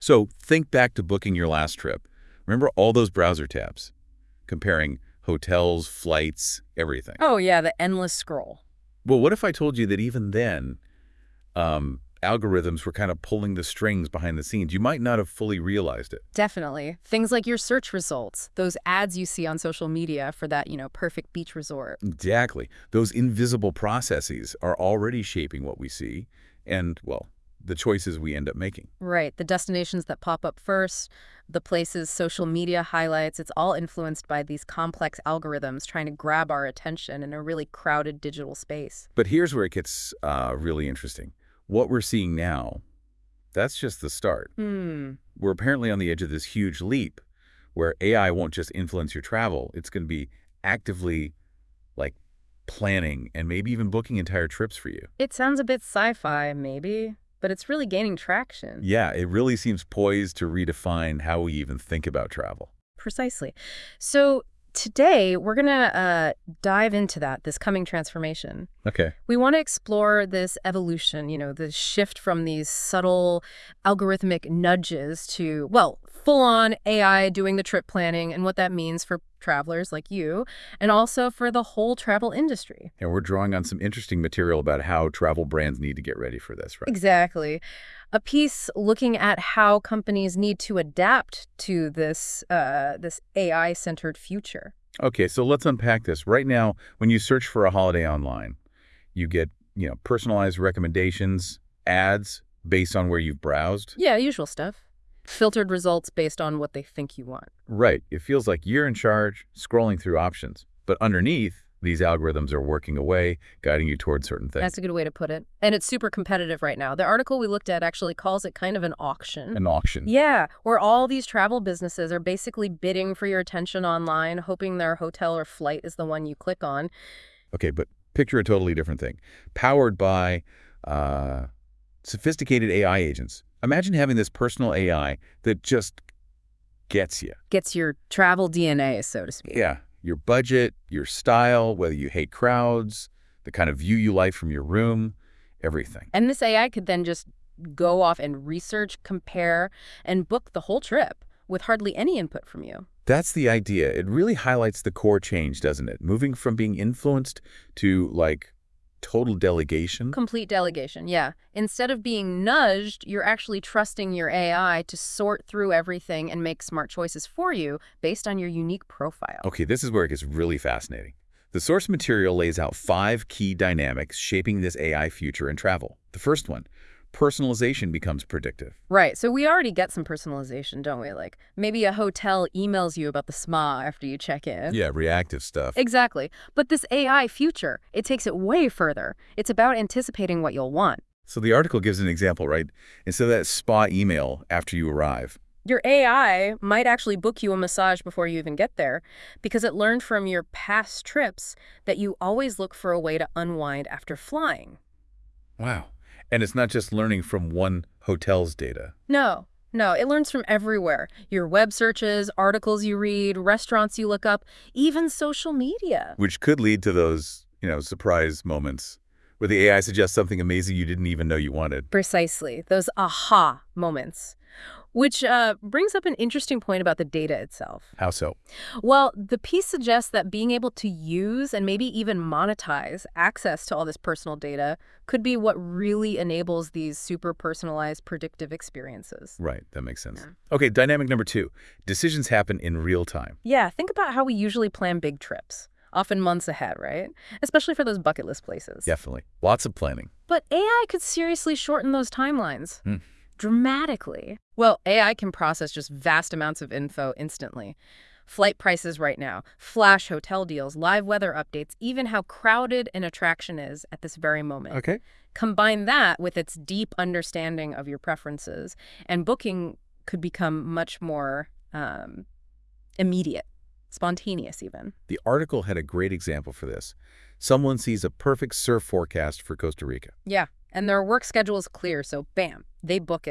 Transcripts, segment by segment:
So think back to booking your last trip. Remember all those browser tabs, comparing hotels, flights, everything. Oh, yeah, the endless scroll. Well, what if I told you that even then, algorithms were kind of pulling the strings behind the scenes? You might not have fully realized it. Definitely. Things like your search results, those ads you see on social media for that, perfect beach resort. Exactly. Those invisible processes are already shaping what we see and, well, the choices we end up making. Right. The destinations that pop up first, the places social media highlights, it's all influenced by these complex algorithms trying to grab our attention in a really crowded digital space. But here's where it gets really interesting. What we're seeing now, that's just the start. We're apparently on the edge of this huge leap where AI won't just influence your travel. It's going to be actively, like, planning and maybe even booking entire trips for you. It sounds a bit sci-fi, maybe, but it's really gaining traction. Yeah, it really seems poised to redefine how we even think about travel. Precisely. So today, we're going to dive into this coming transformation. Okay. We want to explore this evolution, the shift from these subtle algorithmic nudges to, well, full-on AI doing the trip planning and what that means for travelers like you, and also for the whole travel industry. And we're drawing on some interesting material about how travel brands need to get ready for this, right? Exactly. A piece looking at how companies need to adapt to this AI-centered future. Okay, so let's unpack this. Right now, when you search for a holiday online, you get, personalized recommendations, ads based on where you've browsed. Yeah, usual stuff. Filtered results based on what they think you want. Right. It feels like you're in charge, scrolling through options. But underneath, these algorithms are working away, guiding you towards certain things. That's a good way to put it. And it's super competitive right now. The article we looked at actually calls it kind of an auction. An auction. Yeah, where all these travel businesses are basically bidding for your attention online, hoping their hotel or flight is the one you click on. Okay, but picture a totally different thing. Powered by sophisticated AI agents. Imagine having this personal AI that just gets you. Gets your travel DNA, so to speak. Yeah, your budget, your style, whether you hate crowds, the kind of view you like from your room, everything. And this AI could then just go off and research, compare, and book the whole trip with hardly any input from you. That's the idea. It really highlights the core change, doesn't it? Moving from being influenced to, like, total delegation. Complete delegation, yeah. Instead of being nudged, you're actually trusting your AI to sort through everything and make smart choices for you based on your unique profile. Okay, this is where it gets really fascinating. The source material lays out 5 key dynamics shaping this AI future in travel. The first one, personalization becomes predictive. Right, so we already get some personalization, don't we? Like, maybe a hotel emails you about the spa after you check in. Yeah, reactive stuff. Exactly. But this AI future, it takes it way further. It's about anticipating what you'll want. So the article gives an example, right? Instead of that spa email after you arrive. Your AI might actually book you a massage before you even get there because it learned from your past trips that you always look for a way to unwind after flying. Wow. And it's not just learning from one hotel's data. No, it learns from everywhere. Your web searches, articles you read, restaurants you look up, even social media. Which could lead to those, surprise moments where the AI suggests something amazing you didn't even know you wanted. Precisely, those aha moments. Which brings up an interesting point about the data itself. How so? Well, the piece suggests that being able to use and maybe even monetize access to all this personal data could be what really enables these super personalized predictive experiences. Right, that makes sense. Yeah. Okay, dynamic number 2. Decisions happen in real time. Yeah, think about how we usually plan big trips. Often months ahead, right? Especially for those bucket list places. Definitely. Lots of planning. But AI could seriously shorten those timelines. Dramatically. Well, AI can process just vast amounts of info instantly. Flight prices right now, flash hotel deals, live weather updates, even how crowded an attraction is at this very moment. Okay. Combine that with its deep understanding of your preferences, and booking could become much more immediate, spontaneous even. The article had a great example for this. Someone sees a perfect surf forecast for Costa Rica. Yeah. And their work schedule is clear, so bam, they book it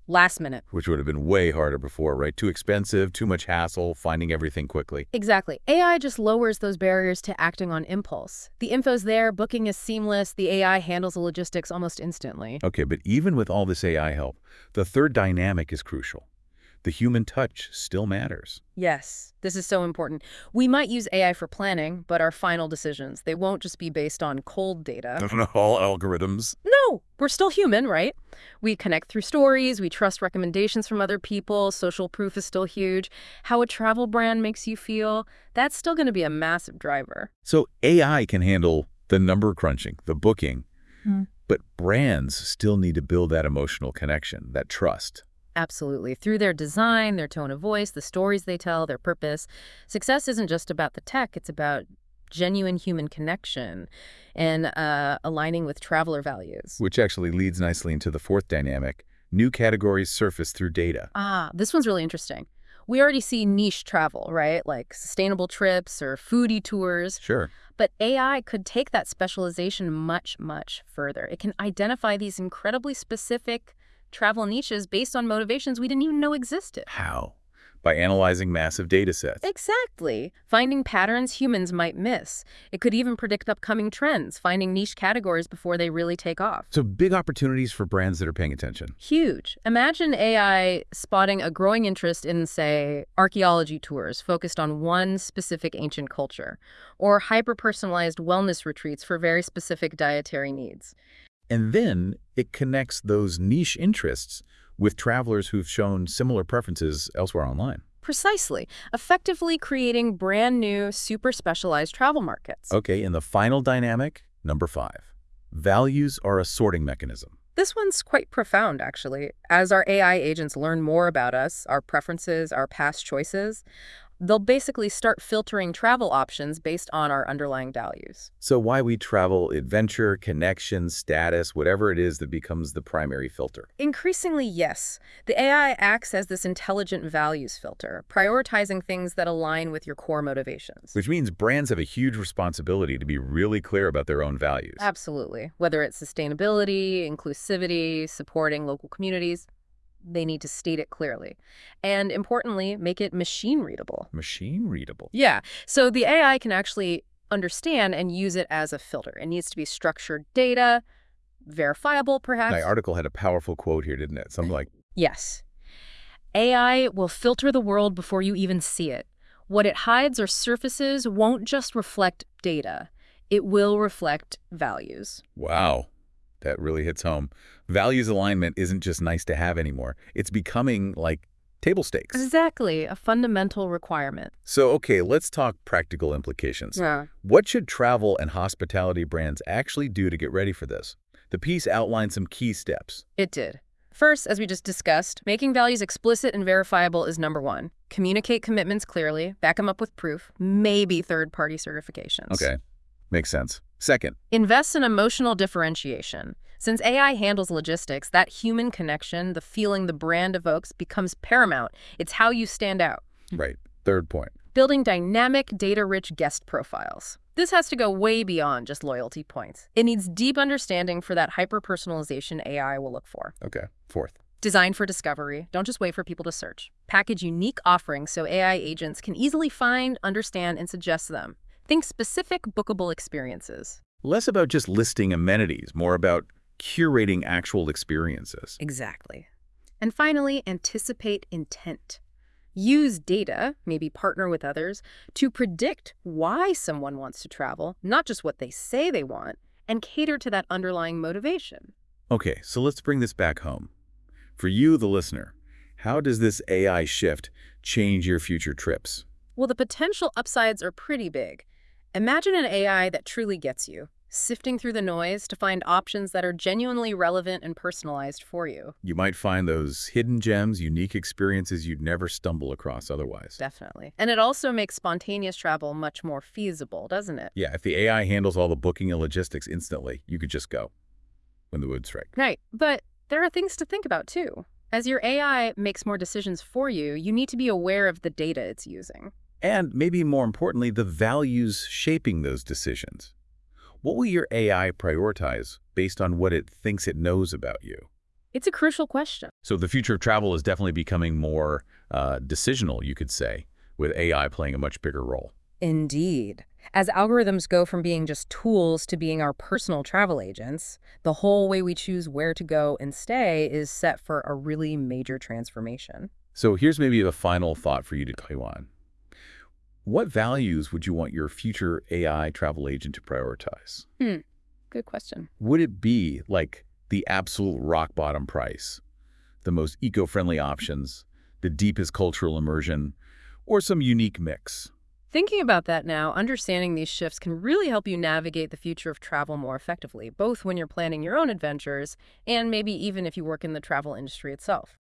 last minute. Which would have been way harder before, right? Too expensive, too much hassle, finding everything quickly. Exactly. AI just lowers those barriers to acting on impulse. The info's there, booking is seamless, the AI handles the logistics almost instantly. Okay, but even with all this AI help, the third dynamic is crucial. The human touch still matters. Yes, this is so important. We might use AI for planning, but our final decisions, they won't just be based on cold data. Not all algorithms. No, we're still human, right? We connect through stories, we trust recommendations from other people, social proof is still huge. How a travel brand makes you feel, that's still going to be a massive driver. So AI can handle the number crunching, the booking, but brands still need to build that emotional connection, that trust. Absolutely. Through their design, their tone of voice, the stories they tell, their purpose. Success isn't just about the tech, it's about genuine human connection and aligning with traveler values. Which actually leads nicely into the fourth dynamic. New categories surface through data. This one's really interesting. We already see niche travel, right? Like sustainable trips or foodie tours. Sure. But AI could take that specialization much, much further. It can identify these incredibly specific travel niches based on motivations we didn't even know existed. How? By analyzing massive data sets. Exactly. Finding patterns humans might miss. It could even predict upcoming trends, finding niche categories before they really take off. So big opportunities for brands that are paying attention. Huge. Imagine AI spotting a growing interest in, say, archaeology tours focused on one specific ancient culture, or hyper-personalized wellness retreats for very specific dietary needs. And then it connects those niche interests with travelers who've shown similar preferences elsewhere online. Precisely. Effectively creating brand new, super specialized travel markets. Okay, and the final dynamic, number 5. Values are a sorting mechanism. This one's quite profound, actually. As our AI agents learn more about us, our preferences, our past choices, they'll basically start filtering travel options based on our underlying values. So why we travel, adventure, connection, status, whatever it is that becomes the primary filter. Increasingly, yes. The AI acts as this intelligent values filter, prioritizing things that align with your core motivations. Which means brands have a huge responsibility to be really clear about their own values. Absolutely. Whether it's sustainability, inclusivity, supporting local communities, they need to state it clearly. And importantly, make it machine readable. Machine readable? Yeah. So the AI can actually understand and use it as a filter. It needs to be structured data, verifiable perhaps. My article had a powerful quote here, didn't it? Something like, Yes. AI will filter the world before you even see it. What it hides or surfaces won't just reflect data. It will reflect values. wow, that really hits home. Values alignment isn't just nice to have anymore. It's becoming like table stakes. Exactly. A fundamental requirement. So, okay, let's talk practical implications. Yeah. What should travel and hospitality brands actually do to get ready for this? The piece outlined some key steps. It did. First, as we just discussed, making values explicit and verifiable is number one. Communicate commitments clearly, back them up with proof, maybe third-party certifications. Okay, makes sense. Second, Invest in emotional differentiation. Since AI handles logistics, that human connection, the feeling the brand evokes, becomes paramount. It's how you stand out. right. Third point. Building dynamic, data-rich guest profiles. This has to go way beyond just loyalty points. It needs deep understanding for that hyper-personalization AI will look for. Okay. Fourth. Design for discovery. Don't just wait for people to search. Package unique offerings so AI agents can easily find, understand, and suggest them. Think specific, bookable experiences. Less about just listing amenities, more about curating actual experiences. Exactly. And finally, anticipate intent. Use data, maybe partner with others, to predict why someone wants to travel, not just what they say they want, and cater to that underlying motivation. Okay, so let's bring this back home. For you, the listener, how does this AI shift change your future trips? Well, the potential upsides are pretty big. Imagine an AI that truly gets you, sifting through the noise to find options that are genuinely relevant and personalized for you. You might find those hidden gems, unique experiences you'd never stumble across otherwise. Definitely. And it also makes spontaneous travel much more feasible, doesn't it? Yeah, if the AI handles all the booking and logistics instantly, you could just go when the mood strikes. Right. But there are things to think about, too. As your AI makes more decisions for you, you need to be aware of the data it's using. And maybe more importantly, the values shaping those decisions. What will your AI prioritize based on what it thinks it knows about you? It's a crucial question. So the future of travel is definitely becoming more decisional, you could say, with AI playing a much bigger role. Indeed. As algorithms go from being just tools to being our personal travel agents, the whole way we choose where to go and stay is set for a really major transformation. So here's maybe the final thought for you to chew on. What values would you want your future AI travel agent to prioritize? Good question. Would it be like the absolute rock bottom price, the most eco-friendly options, the deepest cultural immersion, or some unique mix? Thinking about that now, understanding these shifts can really help you navigate the future of travel more effectively, both when you're planning your own adventures and maybe even if you work in the travel industry itself.